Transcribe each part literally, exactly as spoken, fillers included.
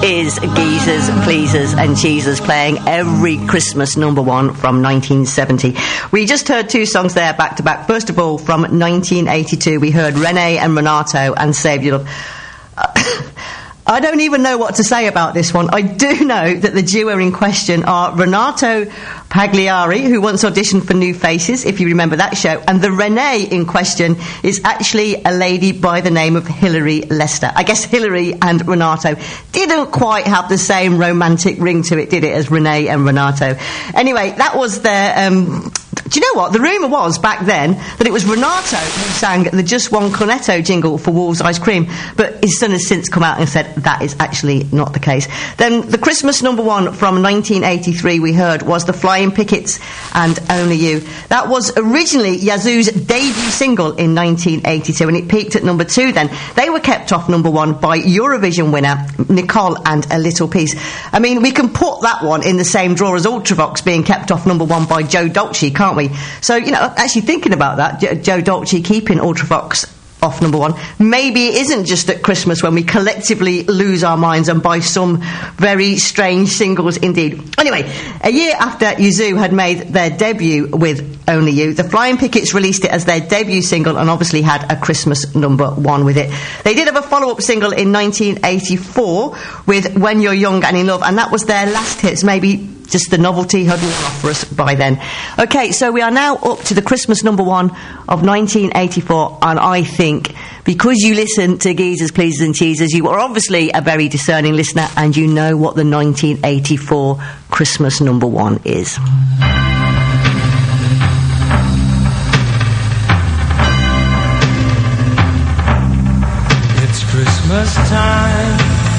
is Geezers, Pleasers and Cheesers playing every Christmas number one from nineteen seventy. We just heard two songs there back to back. First of all, from nineteen eighty-two, we heard Renee and Renato and Save Your Love. Uh, I don't even know what to say about this one. I do know that the duo in question are Renato Pagliari, who once auditioned for New Faces, if you remember that show, and the Renee in question is actually a lady by the name of Hilary Lester. I guess Hilary and Renato didn't quite have the same romantic ring to it, did it, as Renee and Renato? Anyway, that was their... Um, do you know what? The rumour was, back then, that it was Renato who sang the Just One Cornetto jingle for Wolves Ice Cream, but his son has since come out and said that is actually not the case. Then the Christmas number one from nineteen eighty-three we heard was the Flying Pickets and Only You. That was originally Yazoo's debut single in nineteen eighty-two, and it peaked at number two then. They were kept off number one by Eurovision winner Nicole and A Little Piece. I mean, we can put that one in the same drawer as Ultravox being kept off number one by Joe Dolce, can't we? So, you know, actually thinking about that, Joe Dolce keeping Ultravox off number one, maybe it isn't just at Christmas when we collectively lose our minds and buy some very strange singles indeed. Anyway, a year after Yazoo had made their debut with Only You, the Flying Pickets released it as their debut single and obviously had a Christmas number one with it. They did have a follow-up single in nineteen eighty-four with When You're Young and in Love, and that was their last hits. Maybe just the novelty had worn off for us by then. OK, so we are now up to the Christmas number one of nineteen eighty-four, and I think because you listen to Geezers, Pleasers and Cheesers, you are obviously a very discerning listener and you know what the nineteen eighty-four Christmas number one is. It's Christmas time.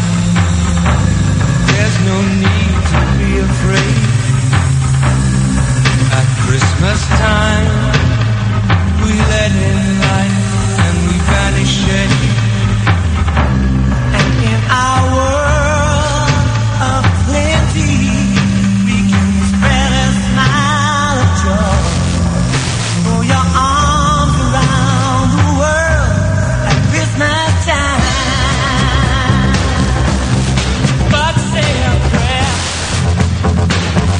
There's no need to be afraid. At Christmas time, we let in light and we banish shade. And in our world of plenty, we can spread a smile of joy. Throw your arms around the world at Christmas time. But say a prayer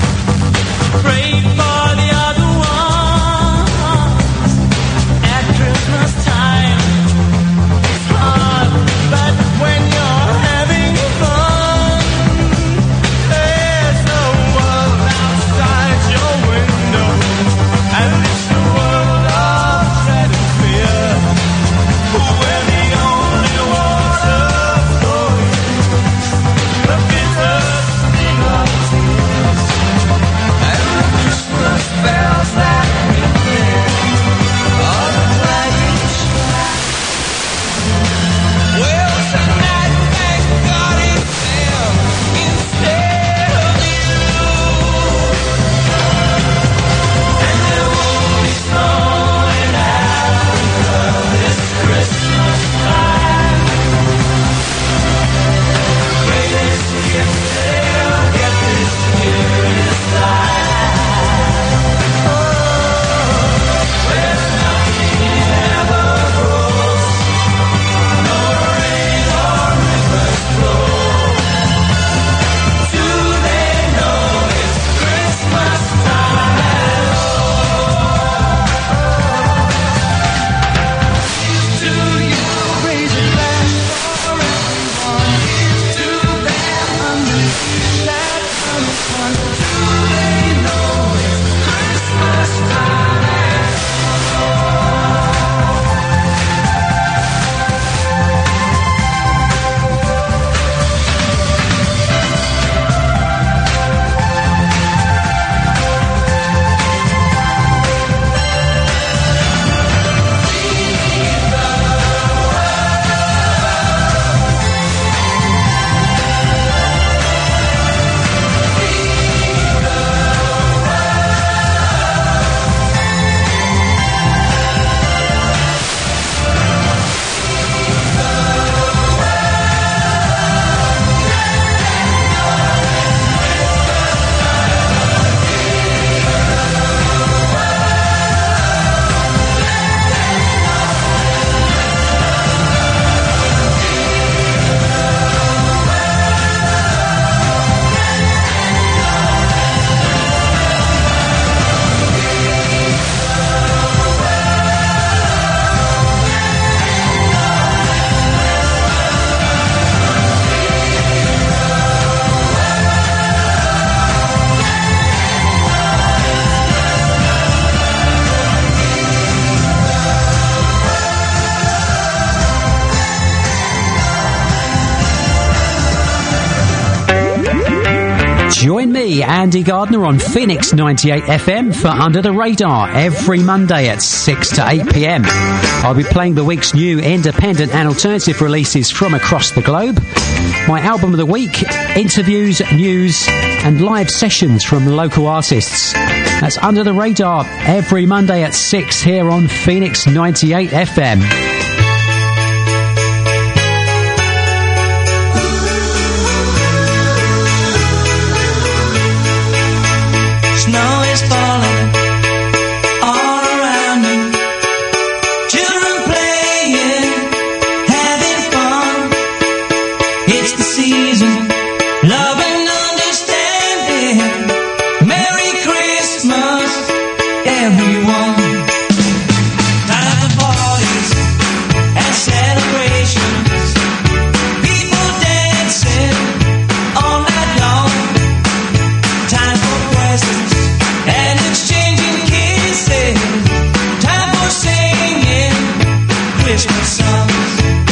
me, Andy Gardner, on Phoenix ninety-eight F M for Under the Radar every Monday at six to eight p m. I'll be playing the week's new independent and alternative releases from across the globe, my album of the week, interviews, news and live sessions from local artists. That's Under the Radar every Monday at six here on Phoenix ninety-eight F M. Snow is falling all around me. Children playing, having fun. It's the season, love and understanding. Merry Christmas, everyone. Time for parties and celebrations. People dancing all night long. Time for presents and exchanging kisses. Time for singing Christmas songs.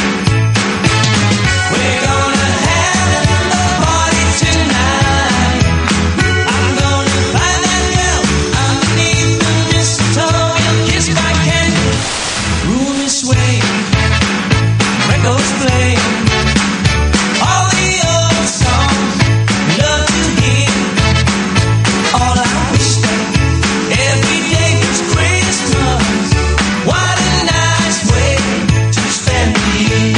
We're gonna have a party tonight. I'm gonna find that girl underneath the mistletoe and kiss my candle. Room is swaying, records playing. All the old songs we love to hear. All I wish that every day was Christmas. What a nice way to spend the year.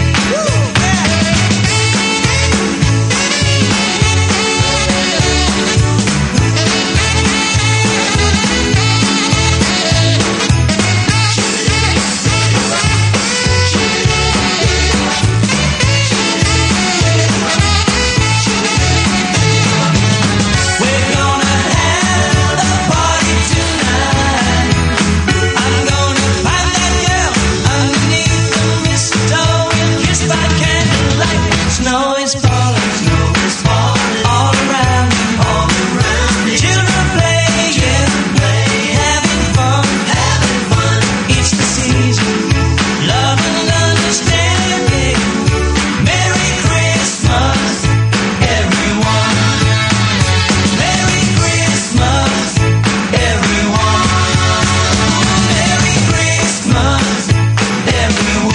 We're gonna have a party tonight. I'm gonna find that girl underneath the mistletoe and kiss by candlelight. Snow is falling, snow is falling all around me, all around me. Children playing, having fun, having fun. It's the season, love and understanding. Merry Christmas, everyone. Merry Christmas, everyone. Merry Christmas, everyone.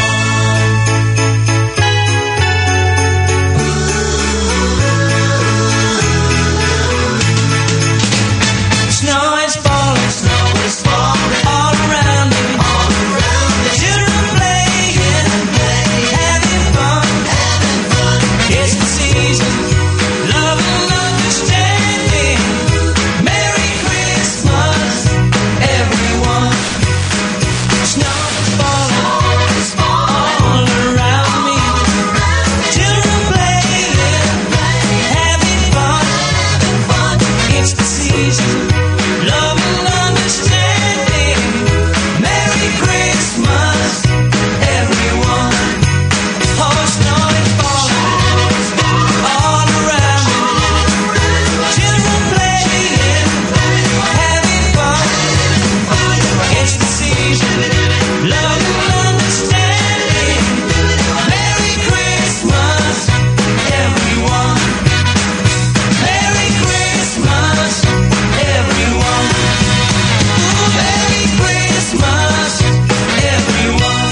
Snow is falling, snow is falling all around me, all around me. Children playing, having fun, having fun. It's the season, love and understanding. Merry Christmas, everyone. Snow is falling, all around me. Children playing, having fun, it's the season, love and understanding. Merry Christmas, everyone. Oh, snow is falling all around me. Children playing, having fun. It's the season, love and understanding. Merry Christmas, everyone. Merry Christmas, everyone. Ooh, Merry Christmas, everyone.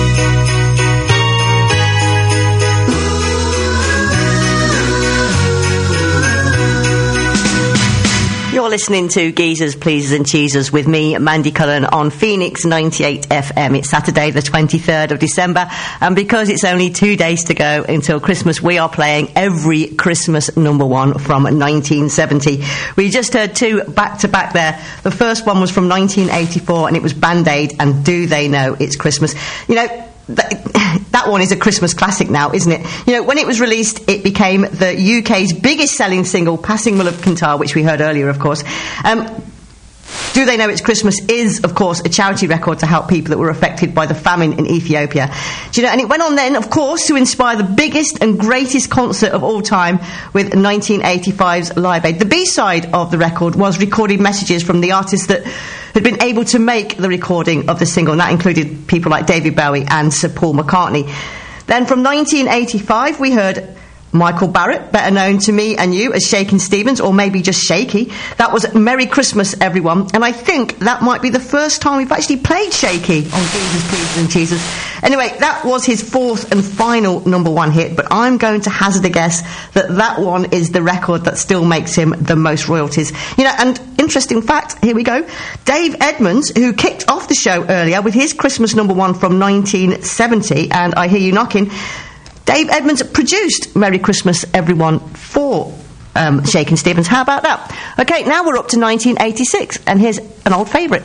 You're listening to Geezers, Pleasers and Cheesers with me, Mandy Cullen, on Phoenix ninety-eight F M. It's Saturday the twenty-third of December, and because it's only two days to go until Christmas, we are playing every Christmas number one from nineteen seventy. We just heard two back-to-back there. The first one was from nineteen eighty-four, and it was Band-Aid and Do They Know It's Christmas. You know, That, that one is a Christmas classic now, isn't it? You know, when it was released, it became the U K's biggest selling single, Passing Mull of Kintyre, which we heard earlier, of course. Um, Do They Know It's Christmas is, of course, a charity record to help people that were affected by the famine in Ethiopia. Do you know? And it went on then, of course, to inspire the biggest and greatest concert of all time with nineteen eighty-five's Live Aid. The B-side of the record was recorded messages from the artists that had been able to make the recording of the single, and that included people like David Bowie and Sir Paul McCartney. Then from nineteen eighty-five, we heard Michael Barrett, better known to me and you as Shakin' Stevens, or maybe just Shaky. That was Merry Christmas, everyone. And I think that might be the first time we've actually played Shaky on Geezers, Pleasers and Cheesers. Anyway, that was his fourth and final number one hit, but I'm going to hazard a guess that that one is the record that still makes him the most royalties. You know, and interesting fact, here we go. Dave Edmunds, who kicked off the show earlier with his Christmas number one from nineteen seventy, and I Hear You Knocking, Dave Edmunds produced Merry Christmas, Everyone for um, Shakin' Stevens. How about that? Okay, now we're up to nineteen eighty-six, and here's an old favourite.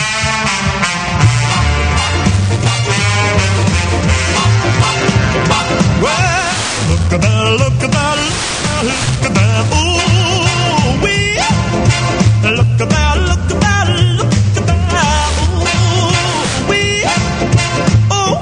Well, look about, look about, look about, ooh, we look about, look about, look about, ooh, we, ooh,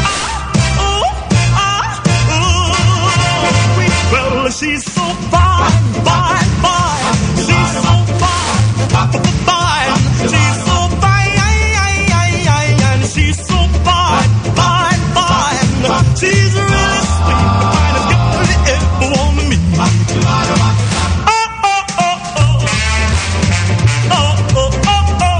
ah, ooh, ah, ooh, we. Well, she's so fine, fine, fine. She's so fine, fine. She's so fine, and she's so fine, fine, fine. She's really sweet, the finest girl you ever want to meet. Oh, oh, oh, oh. Oh, oh, oh, oh.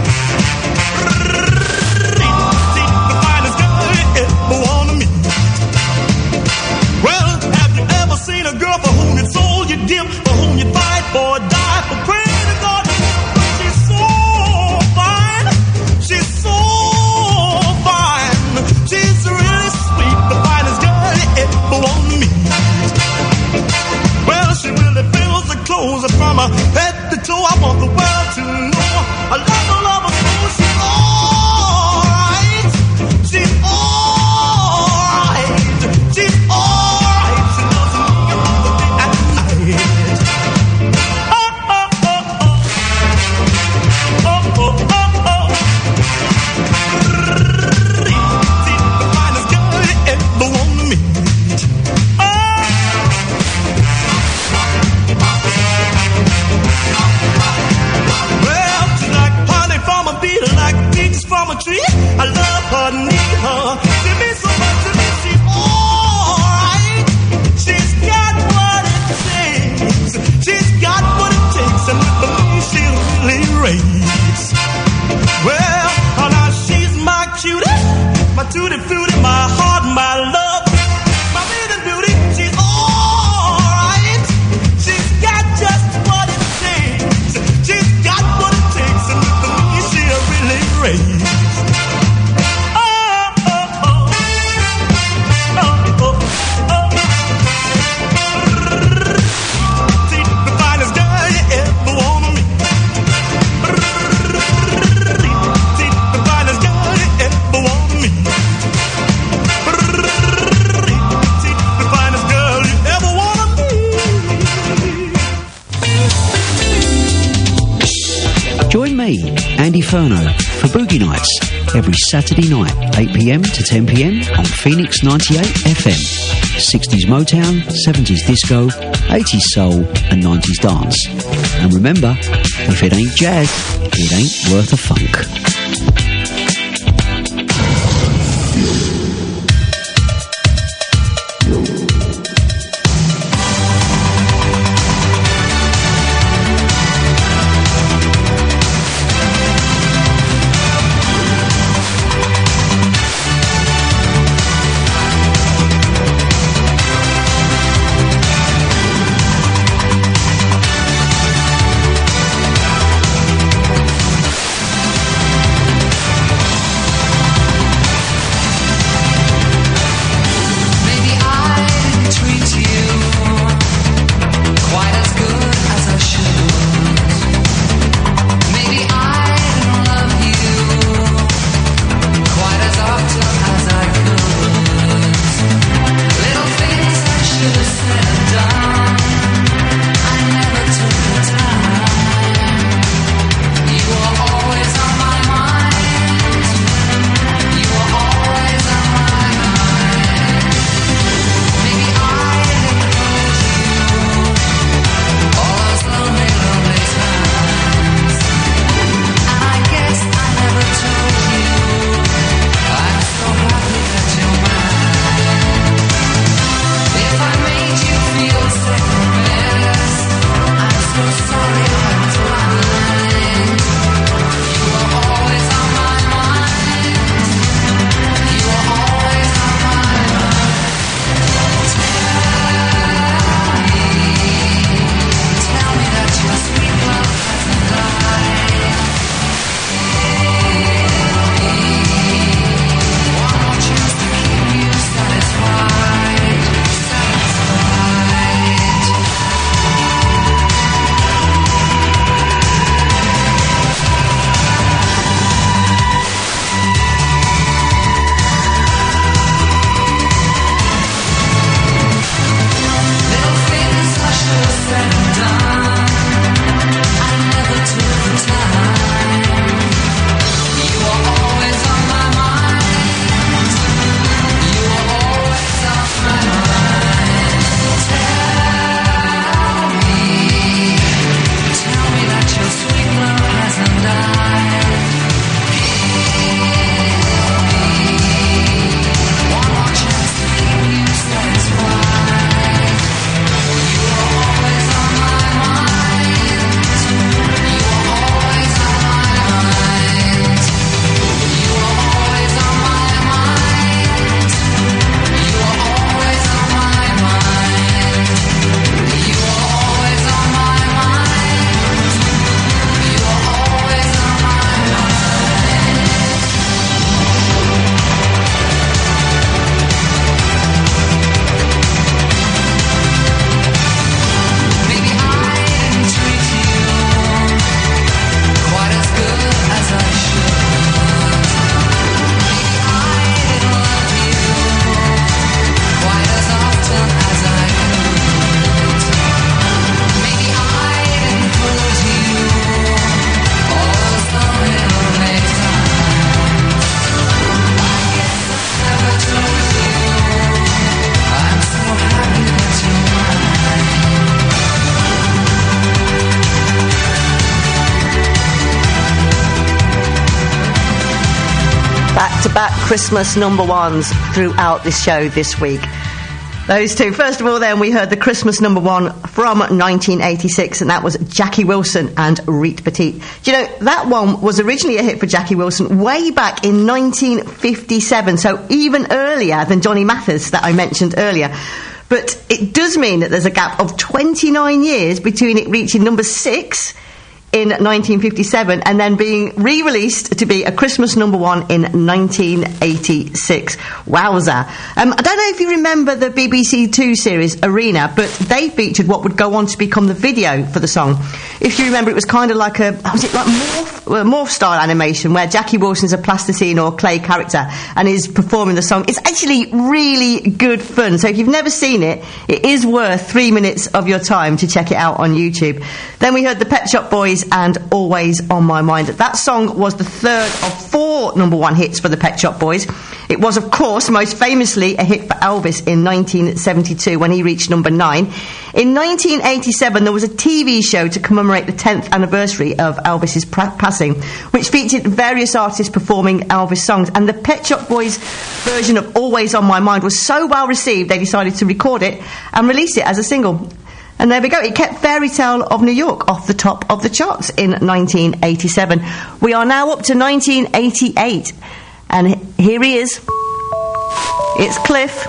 She's the finest girl you ever want to meet. Well, have you ever seen a girl for whom you sold your dip, for whom you fight for, die for, pray to God? She's so fine. She's so fine. She's really sweet, the finest girl you ever want to meet. Well, she really fills the clothes from her head to toe. I want the world to know I love her, love her so. She's alright. She's alright. She's alright. She loves me all the day and night. Oh, oh, oh, oh. Oh, oh, oh, oh. She's the finest girl you ever want to meet. Well, she's like honey from a bee, like peaches from a tree. I love her, need her. She means so much to me. She's alright. She's got what it takes. She's got what it takes, and with me she'll really raise. Well, oh, now she's my cutie, my tutti frutti, my heart, my love, my maiden beauty. She's alright. She's got just what it takes. She's got what it takes, and with me she'll really raise. Oh, oh, oh. Oh, oh, oh. She's the finest girl you ever want to meet. She's the finest girl you ever want to meet. She's the finest girl you ever want to meet. Join me, Andy Furno, for Boogie Nights every Saturday night, eight p.m. to ten p.m. on Phoenix ninety-eight F M. sixties Motown, seventies disco, eighties soul and nineties dance. And remember, if it ain't jazz, it ain't worth a funk. back-to-back Christmas number ones throughout this show this week. Those two. First of all, then, we heard the Christmas number one from nineteen eighty-six, and that was Jackie Wilson and Reet Petite. Do you know, that one was originally a hit for Jackie Wilson way back in nineteen fifty-seven, so even earlier than Johnny Mathis that I mentioned earlier. But it does mean that there's a gap of twenty-nine years between it reaching number six in nineteen fifty-seven and then being re-released to be a Christmas number one in nineteen eighty-six. Wowza. Um, I don't know if you remember the B B C Two series Arena, but they featured what would go on to become the video for the song. If you remember, it was kind of like a, was it like morph, uh, morph style animation where Jackie Wilson's a plasticine or clay character and is performing the song. It's actually really good fun. So if you've never seen it, it is worth three minutes of your time to check it out on YouTube. Then we heard the Pet Shop Boys and Always on My Mind. That song was the third of four number one hits for the Pet Shop Boys. It was, of course, most famously a hit for Elvis in nineteen seventy-two when he reached number nine. In nineteen eighty-seven, there was a T V show to commemorate the tenth anniversary of Elvis's pra- passing, which featured various artists performing Elvis songs, and the Pet Shop Boys version of Always on My Mind was so well received they decided to record it and release it as a single. And there we go. It kept Fairy Tale of New York off the top of the charts in nineteen eighty-seven. We are now up to nineteen eighty-eight. And here he is. It's Cliff.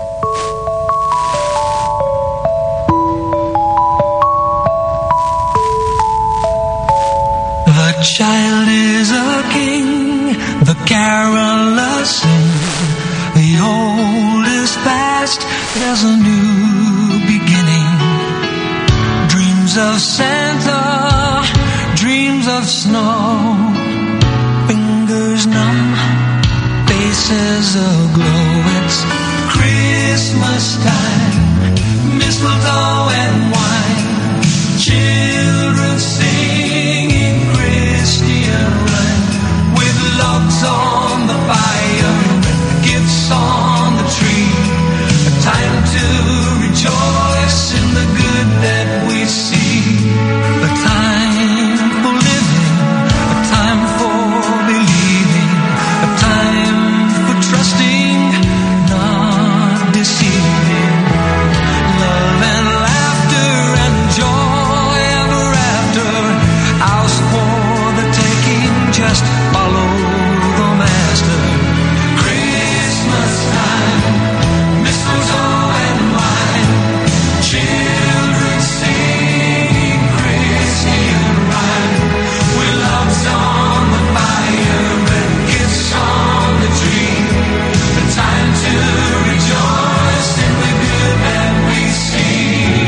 The child is a king, the carolers sing. The old is past, there's a new beginning. Dreams of Santa, dreams of snow, fingers numb, faces aglow. It's Christmas time, mistletoe and wine, children singing Christian rhyme, with logs on the fire, gifts on the tree. A time to rejoice in the good that we see. A time for living, a time for believing, a time for trusting, not deceiving. Love and laughter and joy ever after. House for the taking, just follow the master. Christmas time, mistletoe and wine, children singing Christian rhyme, with loves on the fire and gifts on the tree. The time to rejoice in the good that we see.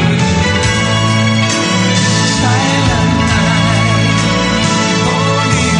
Silent night, holy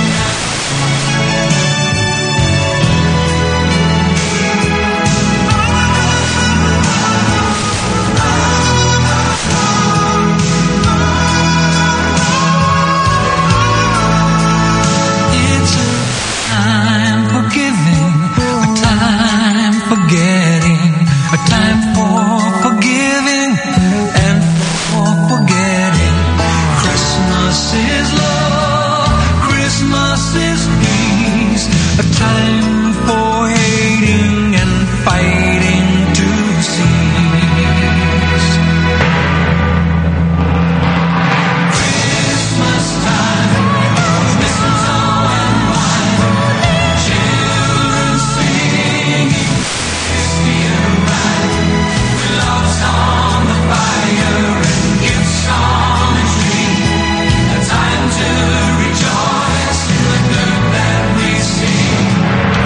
It's a time for giving, a time for getting, a time for forgiving and for forgetting. Christmas is love, Christmas is peace, a time for hating and fighting to cease. Christmas time, mistletoe and wine, children singing Christian rhyme, with loves on the fire and gifts on the tree. A time to rejoice in the good that we see.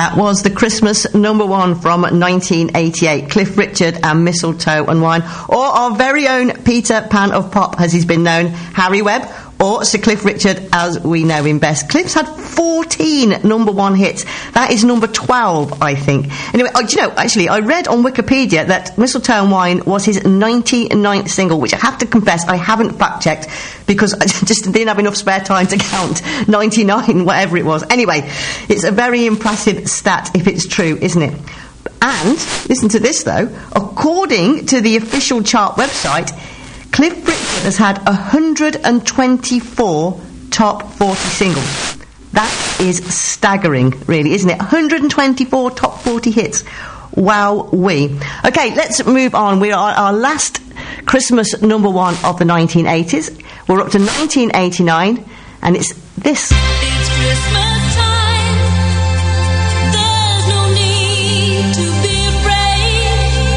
That was the Christmas number one from nineteen eighty-eight. Cliff Richard and Mistletoe and Wine. Or our very own Peter Pan of Pop, as he's been known, Harry Webb, or Sir Cliff Richard, as we know him best. Cliff's had fourteen number one hits. That is number twelve, I think. Anyway, oh, do you know, actually, I read on Wikipedia that Mistletoe and Wine was his ninety-ninth single, which I have to confess I haven't fact-checked because I just didn't have enough spare time to count ninety-nine, whatever it was. Anyway, it's a very impressive stat if it's true, isn't it? And, listen to this though, according to the official chart website, Cliff Richard has had one hundred twenty-four top forty singles. That is staggering, really, isn't it? one hundred twenty-four top forty hits. Wow-wee. Okay, let's move on. We are our last Christmas number one of the nineteen eighties. We're up to nineteen eighty-nine, and it's this. It's Christmas time. There's no need to be afraid.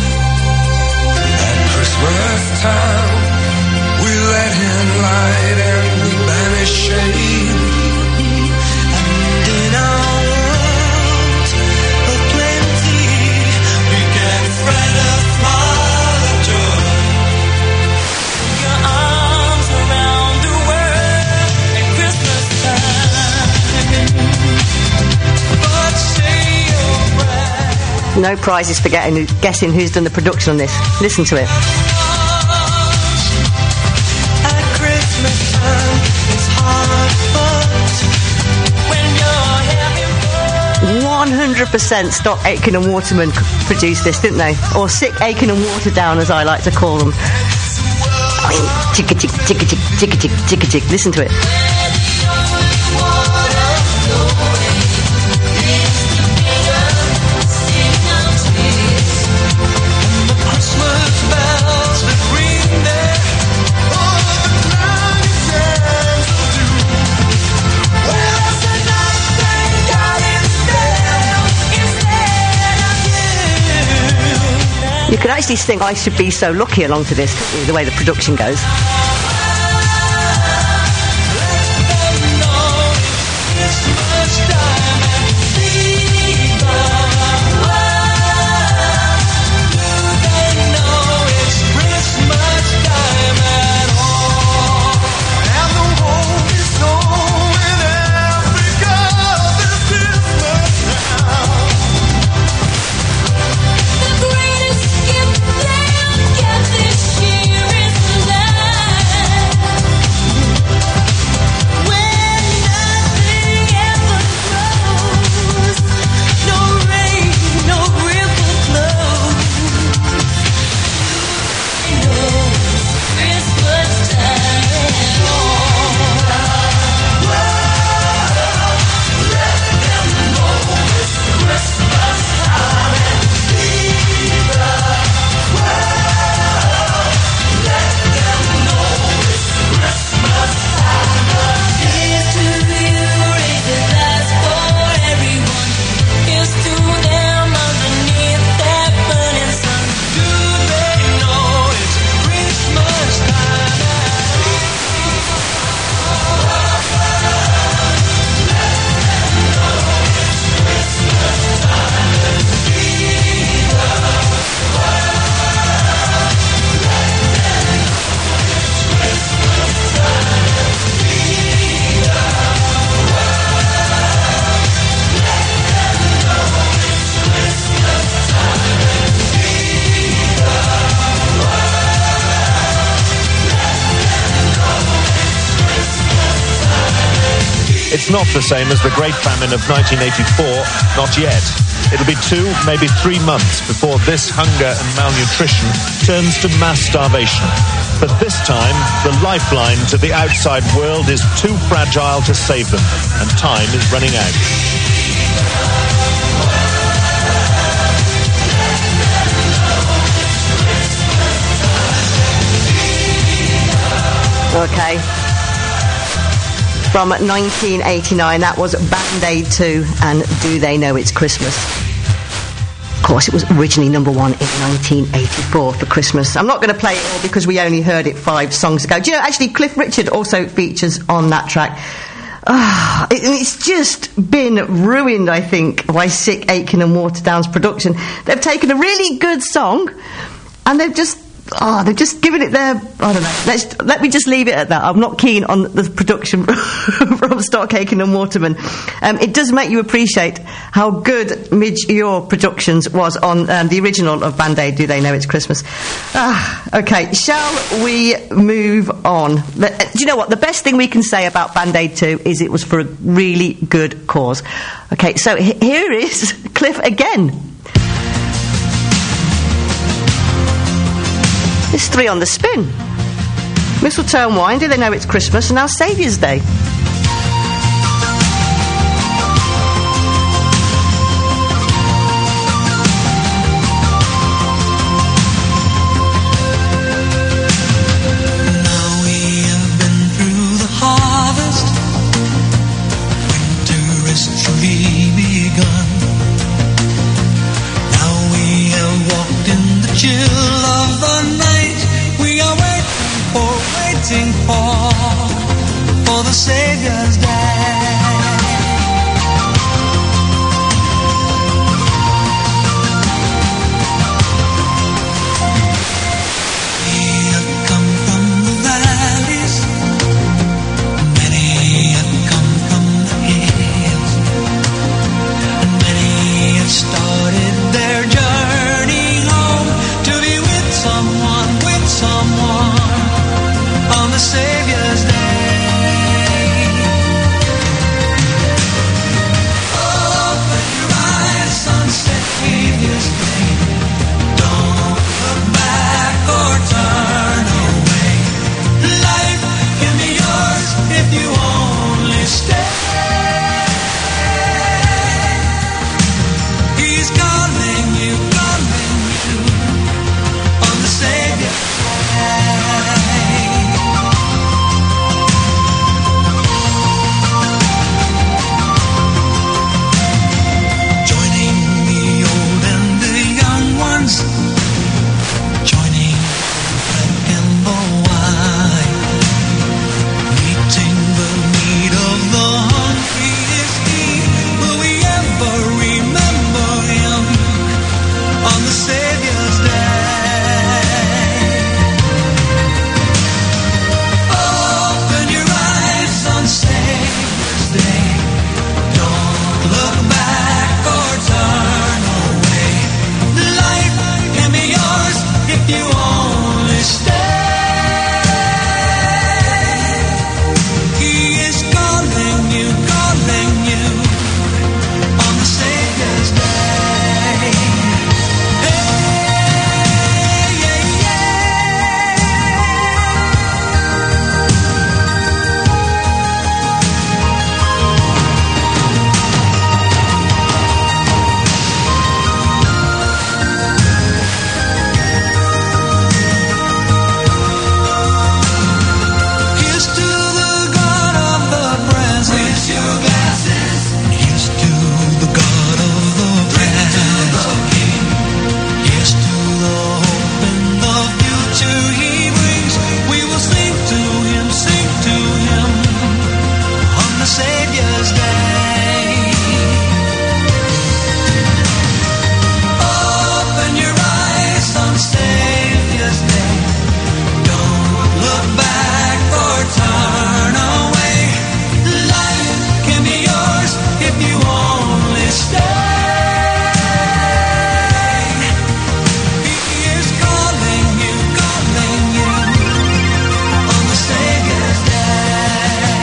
At Christmas time, we let in light and we banish shade. And in our world of plenty, we can spread a smile of joy. Your arms around the world at Christmas time. But say your prayer. No prizes for getting, guessing who's done the production on this. Listen to it. At Christmas time, it's hard, but when you're having fun, one hundred percent Stock Aitken and Waterman c- produced this, didn't they? Or Sick Aitken and Waterdown, as I like to call them. I mean, chicka chick, chicka chick, chicka chick, chicka chick. Listen to it. Christmas bells that ring there, oh, the cloudy sands will do. Well, it's a nice thing God instead, instead of you. You could actually sing I Should Be So Lucky along to this, couldn't you, the way the production goes. It's not the same as the Great Famine of nineteen eighty-four, not yet. It'll be two, maybe three months before this hunger and malnutrition turns to mass starvation. But this time, the lifeline to the outside world is too fragile to save them, and time is running out. Okay. From nineteen eighty-nine, that was Band Aid two and Do They Know It's Christmas. Of course, it was originally number one in nineteen eighty-four for Christmas. I'm not going to play it all because we only heard it five songs ago. Do you know, actually, Cliff Richard also features on that track. Ah, it, it's just been ruined, I think, by Sick, Aitken and Waterdown's production. They've taken a really good song and they've just, oh, they've just given it their, I don't know, let's, let me just leave it at that. I'm not keen on the production from Stock, Aitken and Waterman. Um, it does make you appreciate how good Midge Ure Productions was on um, the original of Band-Aid, Do They Know It's Christmas? Ah, okay, shall we move on? The, uh, do you know what? The best thing we can say about Band-Aid two is it was for a really good cause. Okay, so h- here is Cliff again. It's three on the spin. Mistletoe and wine, Do They Know It's Christmas? And now Saviour's Day. For the Saviour's Day. We have come from the valleys, many have come from the hills, and many have started their journey home to be with someone, with someone on the Saviour's Day. Open your eyes on Saviour's Day. Don't look back or turn away. Life can be yours if you only stay. He's calling you, calling you on the Saviour's Day. Joining black and the white, meeting the need of the hungry is he. Will we ever remember him on the Saviour's Day? Open your eyes on Saviour's Day. Don't look back or turn away. Life can be yours if you only stay. He is calling you, calling you on the Saviour's Day. Hey, yeah, yeah. Here's to the God of the present. Raise your glasses. Here's to the God of the present. Here's to the hope and the future he brings. We will sing to him, sing to him on the Saviour's Day. Open your eyes on Saviour's Day. Don't look back or turn away. Life can be yours if you only stay. He is calling you, calling you on the Saviour's Day.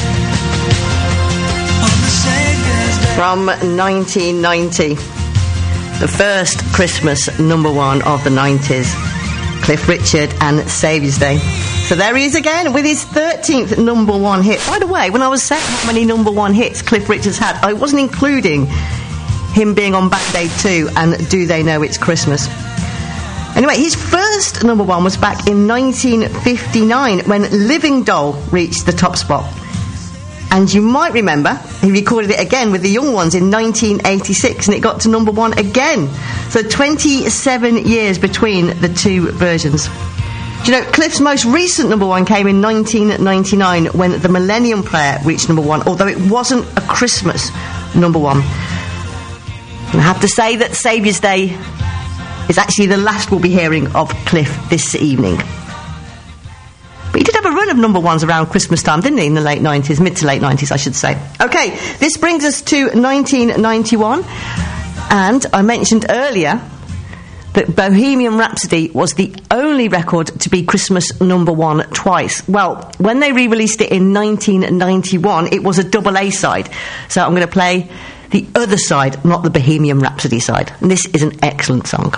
On the Saviour's Day. From nineteen ninety, the first Christmas number one of the nineties, Cliff Richard and Saviour's Day. So there he is again with his thirteenth number one hit. By the way, when I was saying how many number one hits Cliff Richard's had, I wasn't including him being on Band-Aid two and Do They Know It's Christmas. Anyway, his first number one was back in nineteen fifty-nine when Living Doll reached the top spot. And you might remember, he recorded it again with the Young Ones in nineteen eighty-six and it got to number one again. So twenty-seven years between the two versions. Do you know, Cliff's most recent number one came in nineteen ninety-nine when the Millennium Player reached number one, although it wasn't a Christmas number one. And I have to say that Saviour's Day is actually the last we'll be hearing of Cliff this evening. But he did have a run of number ones around Christmas time, didn't he, in the late nineties, mid to late nineties, I should say. OK, this brings us to nineteen ninety-one, and I mentioned earlier that Bohemian Rhapsody was the only record to be Christmas number one twice. Well, when they re-released it in nineteen ninety-one, it was a double A side. So I'm going to play the other side, not the Bohemian Rhapsody side. And this is an excellent song.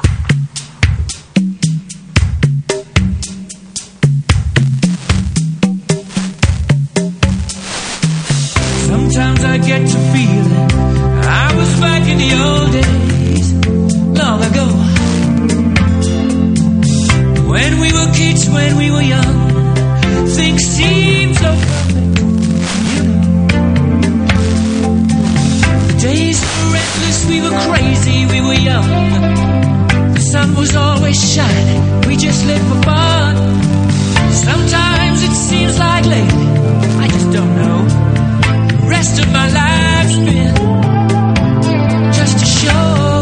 Sometimes I get to feeling I was back in the old days, long ago, when we were kids, when we were young, things seemed so perfect, you know. The days were endless, we were crazy, we were young. The sun was always shining, we just lived for fun. Sometimes it seems like lately, I just don't know. The rest of my life's been just a show.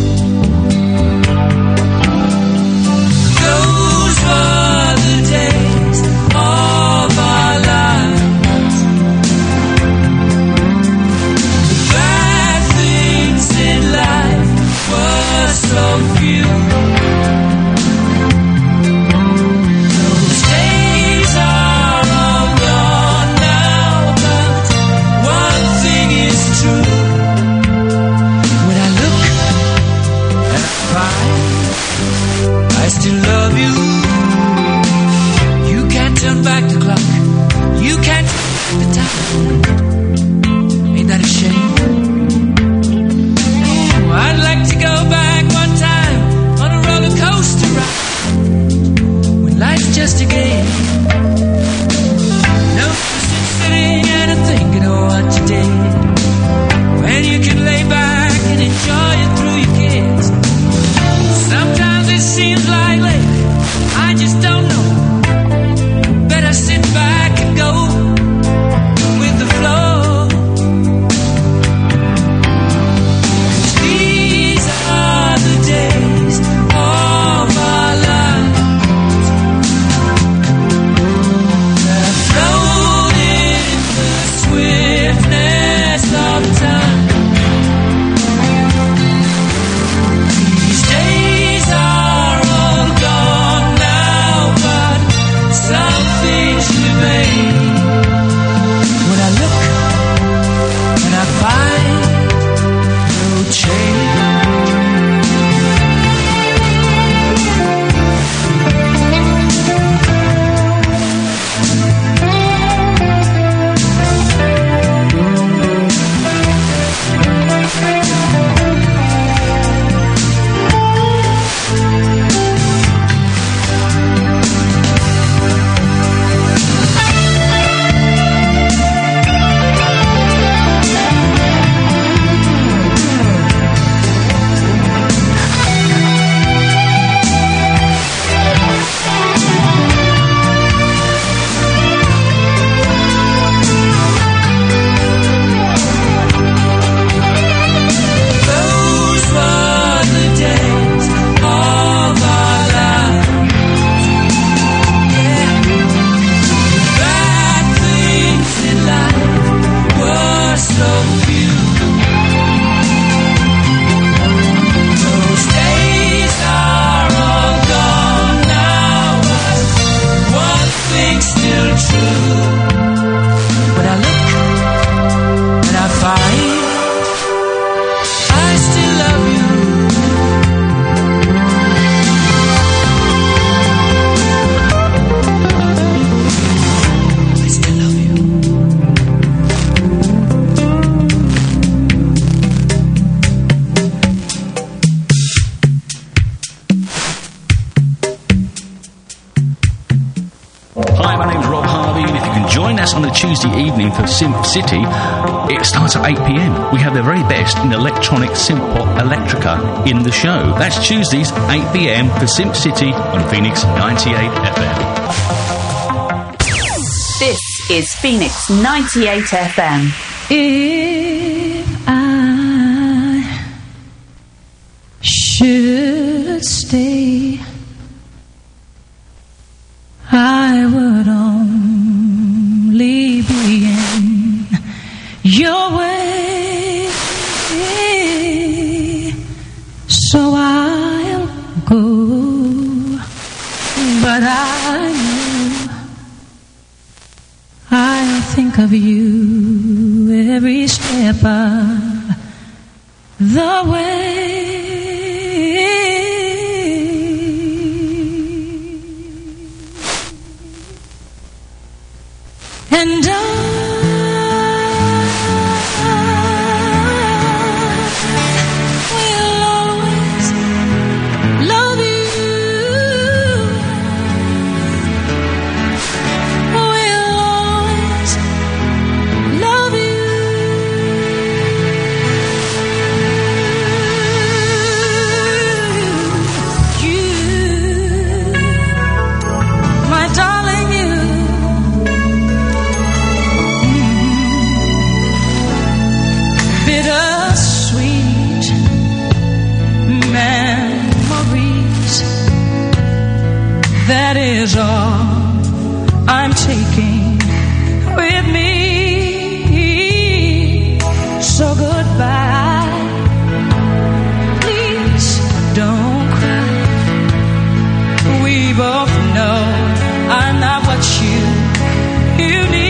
Those were the days of our lives. The bad things in life were so few. Those days are all gone now, but one thing is true. When I look and I find I still love you, you can't turn back the clock, you can't turn back the time. Ain't that a shame? Oh, I'd like to go back one time on a roller coaster ride when life's just a game. No sense sitting and thinking of what you did, when you can lay back and enjoy it through your kids. Sometimes it seems like lately, I just don't know. Better sit back and go with the flow. 'Cause these are the days of our lives. That float in the swiftness of time. These days are all gone now, but some things remain. When I look and I find no change. Those were the days of our lives. Yeah. Bad things in life were so few. Those days are all gone now, but one thing's still true. When I look and I find I still love you. I still love you. Hi, my name's Rob Harvey, and if you can join us on a Tuesday evening for Synth City. It starts at eight p.m. We have the very best in electronic synth pop electrica in the show. That's Tuesdays, eight p.m. for Synth City on Phoenix ninety-eight F M. This is Phoenix ninety-eight F M. If I should stay, I would only be in your way, so I'll go, but I know I'll think of you every step of the way. And I will always love you. Will always love you. You, my darling, you. Bittersweet memories, that is all I'm taking with me. So goodbye, please don't cry. We both know I'm not what you, you need.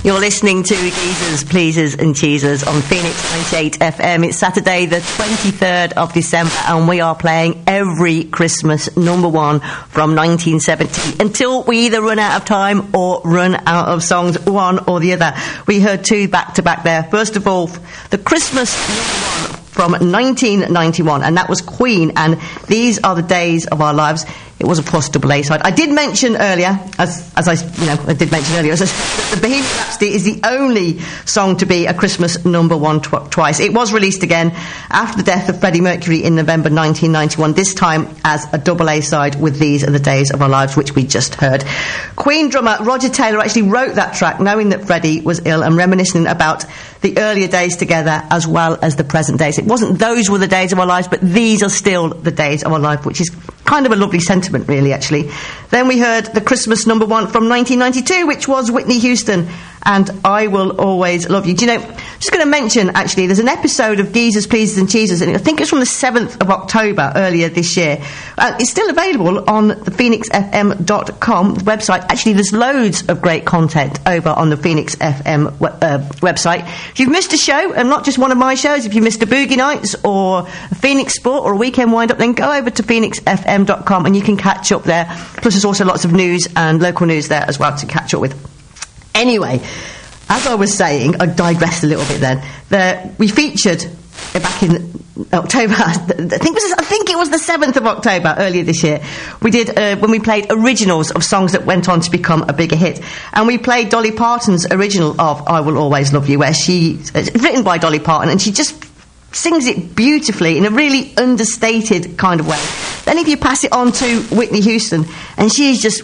You're listening to Geezers, Pleasers and Cheesers on Phoenix ninety-eight F M. It's Saturday the twenty-third of December and we are playing every Christmas number one from nineteen seventy until we either run out of time or run out of songs, one or the other. We heard two back to back there. First of all, the Christmas number one from nineteen ninety-one, and that was Queen, and These Are the Days of Our Lives. It was, of course, double A side. I did mention earlier, as as I you know I did mention earlier, that the Bohemian Rhapsody is the only song to be a Christmas number one tw- twice. It was released again after the death of Freddie Mercury in November nineteen ninety-one. This time as a double A side with These Are the Days of Our Lives, which we just heard. Queen drummer Roger Taylor actually wrote that track, knowing that Freddie was ill and reminiscing about the earlier days together as well as the present days. It wasn't those were the days of our lives, but these are still the days of our life, which is kind of a lovely sentiment, really, actually. Then we heard the Christmas number one from nineteen ninety-two, which was Whitney Houston, and I Will Always Love You. Do you know, I'm just going to mention, actually, there's an episode of Geezers, Pleasers and Cheesers, and I think it's from the seventh of October, earlier this year. Uh, it's still available on the phoenix f m dot com website. Actually, there's loads of great content over on the Phoenix F M we- uh, website. If you've missed a show, and not just one of my shows, if you missed a Boogie Nights or a Phoenix Sport or a Weekend Wind-Up, then go over to phoenix f m dot com and you can catch up there. Plus, there's also lots of news and local news there as well to catch up with. Anyway, as I was saying, I digressed a little bit then. The, we featured uh, back in October, I think, it was, I think it was the seventh of October, earlier this year, we did, uh, when we played originals of songs that went on to become a bigger hit. And we played Dolly Parton's original of I Will Always Love You, where she, it's written by Dolly Parton, and she just sings it beautifully in a really understated kind of way. Then if you pass it on to Whitney Houston, and she's just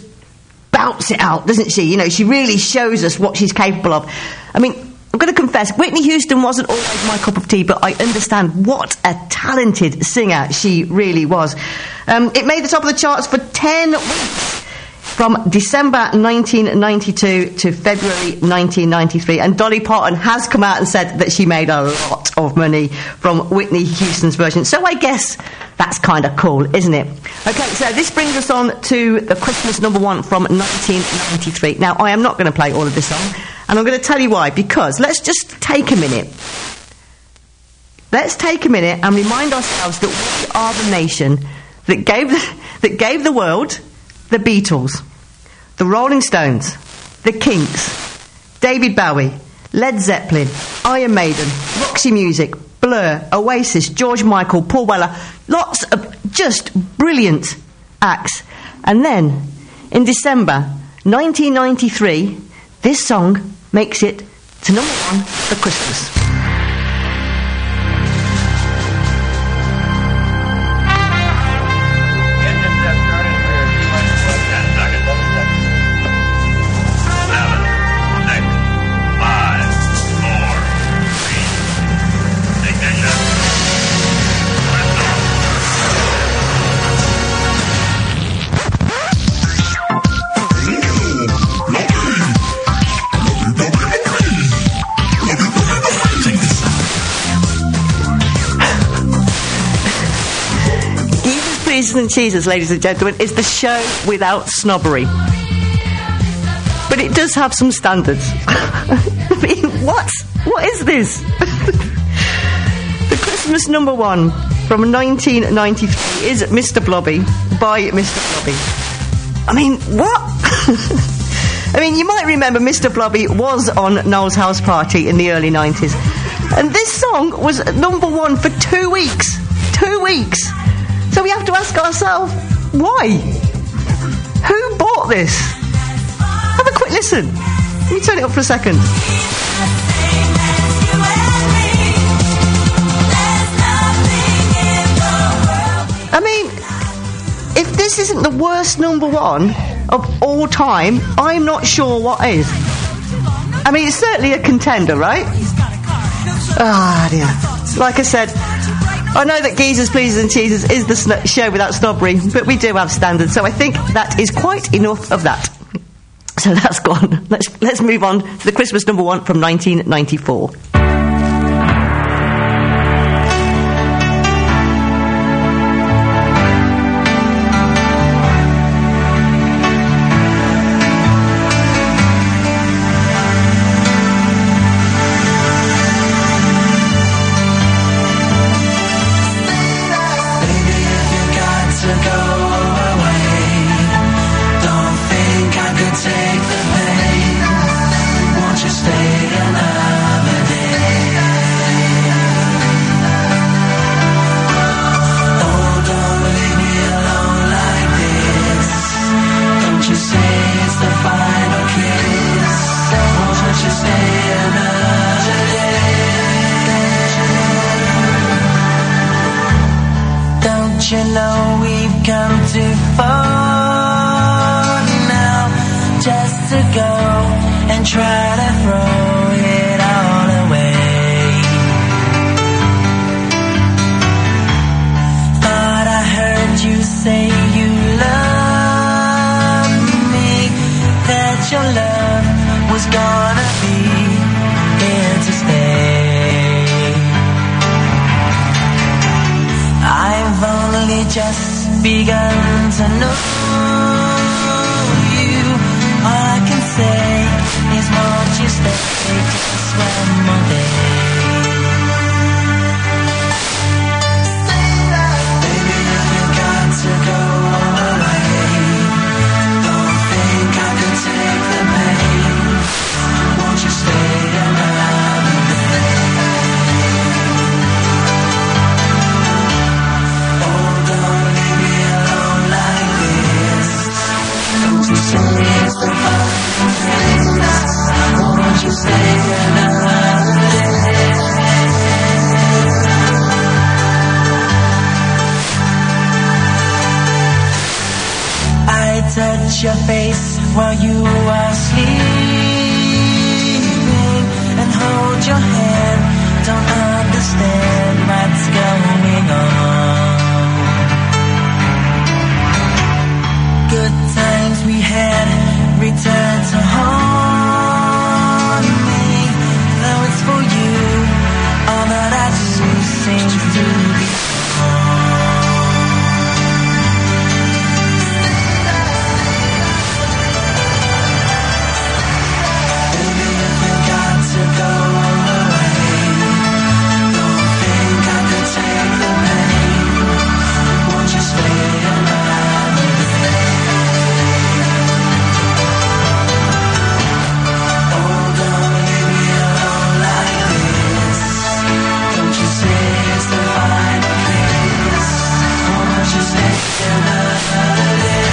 bouts it out, doesn't she? You know, she really shows us what she's capable of. I mean, I'm going to confess, Whitney Houston wasn't always my cup of tea, but I understand what a talented singer she really was. Um, it made the top of the charts for ten weeks, from December nineteen ninety-two to February nineteen ninety-three, and Dolly Parton has come out and said that she made a lot of money from Whitney Houston's version. So I guess that's kind of cool, isn't it? Okay, so this brings us on to the Christmas number one from nineteen ninety-three. Now, I am not going to play all of this song, and I'm going to tell you why, because let's just take a minute. Let's take a minute and remind ourselves that we are the nation that gave the, that gave the world the Beatles, the Rolling Stones, the Kinks, David Bowie, Led Zeppelin, Iron Maiden, Roxy Music, Blur, Oasis, George Michael, Paul Weller, lots of just brilliant acts. And then, in December nineteen ninety-three, this song makes it to number one for Christmas. And Cheesers, ladies and gentlemen, is the show without snobbery. But it does have some standards. I mean, what? What is this? The Christmas number one from nineteen ninety-three is Mister Blobby by Mister Blobby. I mean, what? I mean, you might remember Mister Blobby was on Noel's House Party in the early nineties. And this song was number one for two weeks. Two weeks. So we have to ask ourselves, why? Who bought this? Have a quick listen. Let me turn it up for a second. I mean, if this isn't the worst number one of all time, I'm not sure what is. I mean, it's certainly a contender, right? Ah, dear. Like I said, I know that Geezers, Pleasers and Cheesers is the sn- show without snobbery, but we do have standards, so I think that is quite enough of that. So that's gone. Let's, let's move on to the Christmas number one from nineteen ninety-four. just to go and try to throw it all away. Thought I heard you say you love me, that your love was gonna be here to stay. I've only just begun to know you. All I can say is won't you stay just one more day. Say that, baby, if you got to go away, don't think I can take the pain. Won't you stay another day? Oh, don't leave me alone like this. Don't you say it's the final thing. Won't you stay another day? I touch your face while you are sleeping and hold your hand. Don't understand what's going on. Good times we had return to haunt me. Now it's for you. All that I do seems to be baby, if you got to go away, don't think I could take the pain. Won't you stay another day? Oh, don't leave me alone like this. Don't you say it's the final kiss. Won't you stay another day?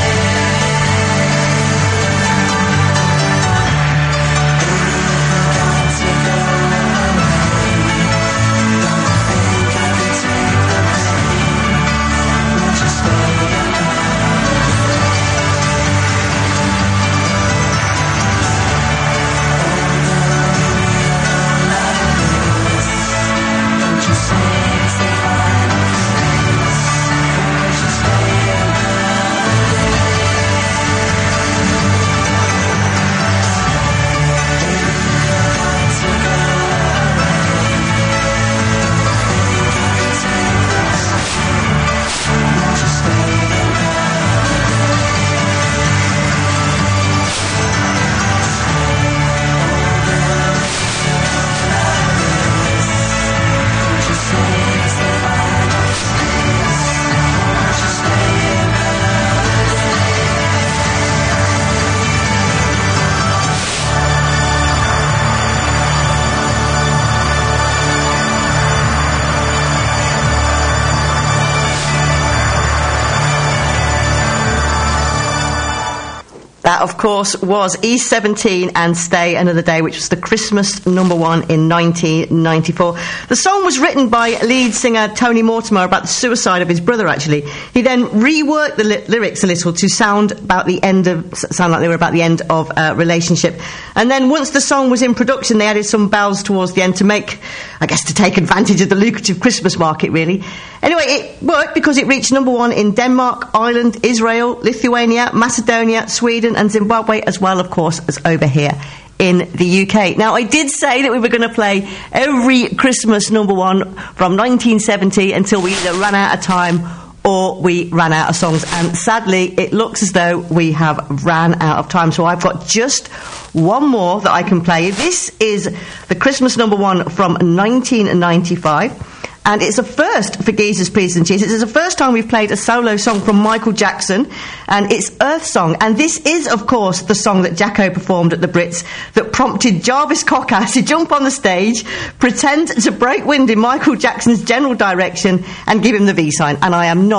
That, of course, was E seventeen and Stay Another Day, which was the Christmas number one in nineteen ninety-four. The song was written by lead singer Tony Mortimer about the suicide of his brother, actually. He then reworked the li- lyrics a little to sound about the end of, sound like they were about the end of a relationship. And then once the song was in production, they added some bells towards the end to make, I guess, to take advantage of the lucrative Christmas market, really. Anyway, it worked because it reached number one in Denmark, Ireland, Israel, Lithuania, Macedonia, Sweden and Zimbabwe, as well, of course, as over here in the U K. Now, I did say that we were going to play every Christmas number one from nineteen seventy until we either ran out of time or we ran out of songs. And sadly, it looks as though we have ran out of time. So I've got just one more that I can play. This is the Christmas number one from nineteen ninety-five. And it's a first for Geezers, Pleasers and Cheeses. It's the first time we've played a solo song from Michael Jackson, and it's Earth Song. And this is, of course, the song that Jacko performed at the Brits that prompted Jarvis Cocker to jump on the stage, pretend to break wind in Michael Jackson's general direction, and give him the V sign. And I am not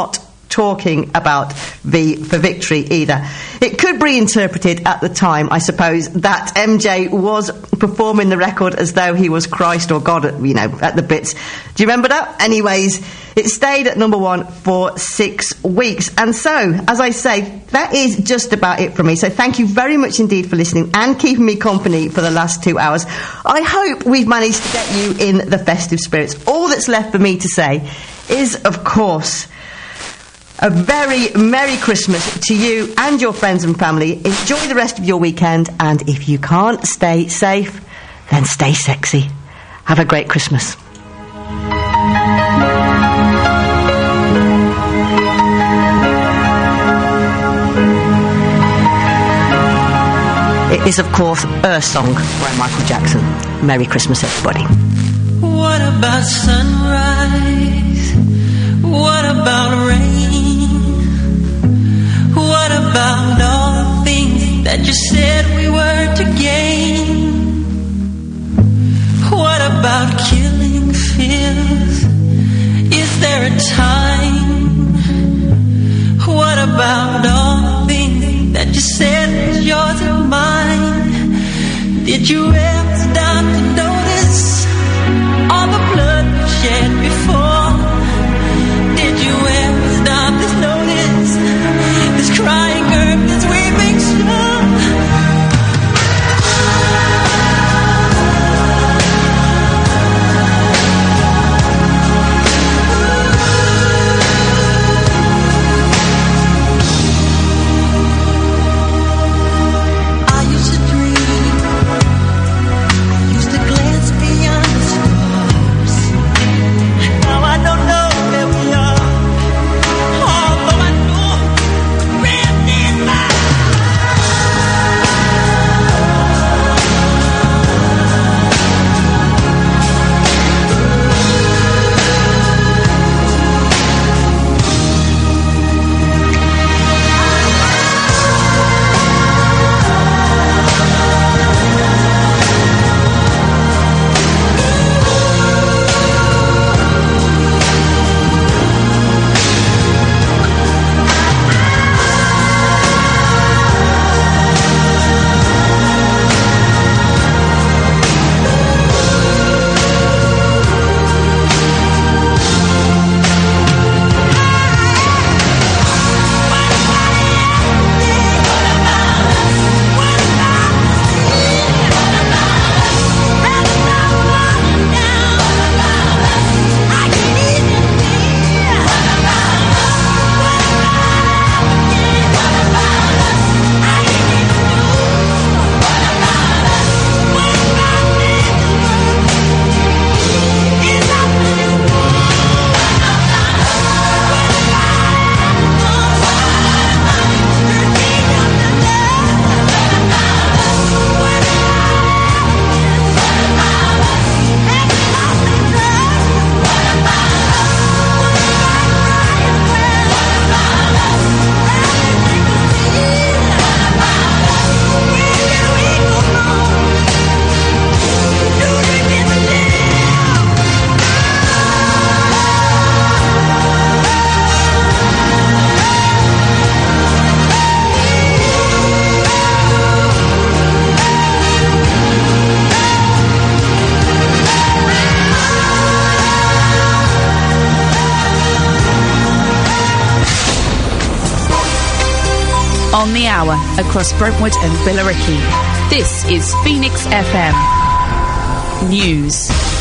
talking about V for Victory either. It could be interpreted at the time, I suppose, that M J was performing the record as though he was Christ or God, at, you know, at the bits. Do you remember that? Anyways, it stayed at number one for six weeks. And so, as I say, that is just about it from me. So thank you very much indeed for listening and keeping me company for the last two hours. I hope we've managed to get you in the festive spirits. All that's left for me to say is, of course, a very Merry Christmas to you and your friends and family. Enjoy the rest of your weekend, and if you can't stay safe, then stay sexy. Have a great Christmas. It is, of course, Earth Song by Michael Jackson. Merry Christmas, everybody. What about sunrise? What about rain? What about all the things that you said we were to gain? What about killing fears? Is there a time? What about all the things that you said was yours and mine? Did you ever stop to notice all the blood we shed before? Did you ever stop to notice this crying earth, this weeping shore? On the hour across Brentwood and Billericay. This is Phoenix F M News.